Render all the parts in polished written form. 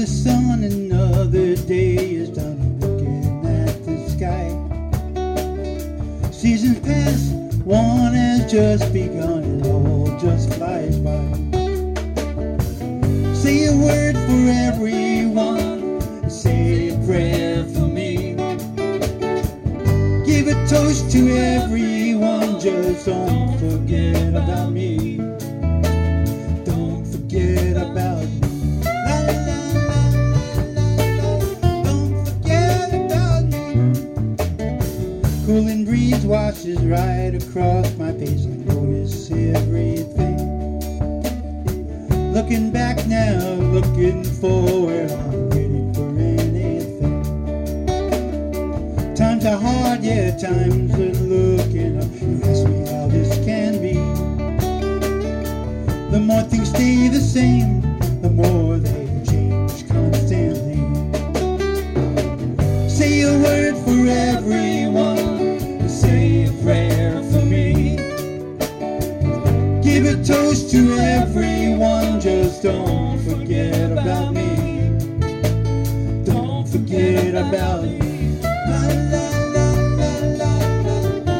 the sun, another day is done. I'm looking at the sky. Seasons pass, one has just begun. It all just flies by. Say a word for everyone, say a prayer for me. Give a toast to everyone, just don't forget about me. Don't forget about me. La la la la la la. Don't forget about me. Cooling breeze washes right across my face. I notice everything. Looking back now, looking forward, I'm ready for anything. Times are hard, yeah, times are looking up. You ask me how this can be. The more things stay the same, the more they change constantly. Say a word for everyone, say a prayer for me. Give a toast to everyone, just don't forget about me. Don't forget about me. La la la la la la.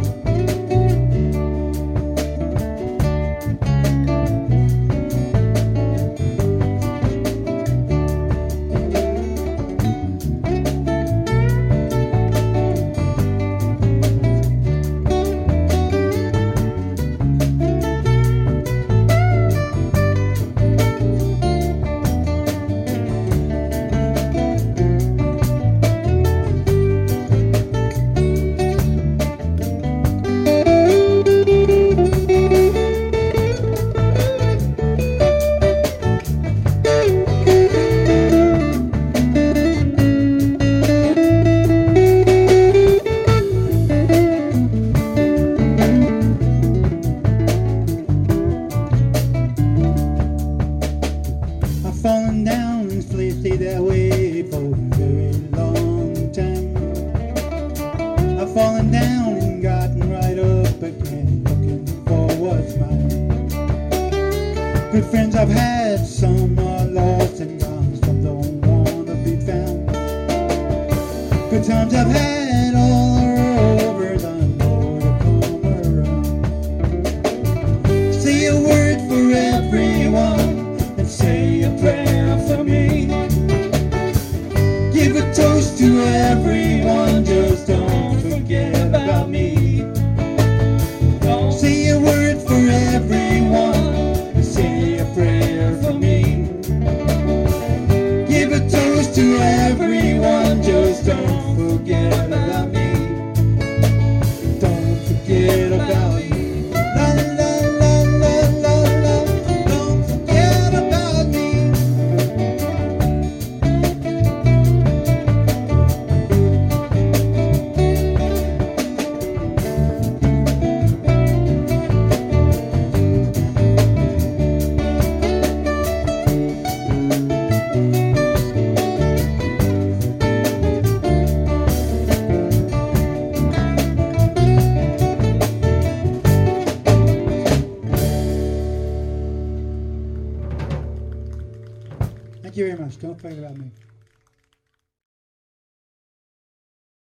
Fallen down and stay that way for a very long time. I've fallen down and gotten right up again, looking for what's mine. Good friends I've had, some are lost and gone, some don't want to be found. Good times I've had, all are over, done more to come around. Say a word for everyone, and say a prayer for me. Give a toast to everyone, just don't forget about me. Say a word for everyone, and say a prayer for me. Give a toast to everyone, just don't forget about me. Don't forget about me. La la la la la la. Don't forget about me. Thank you very much. Don't forget about me.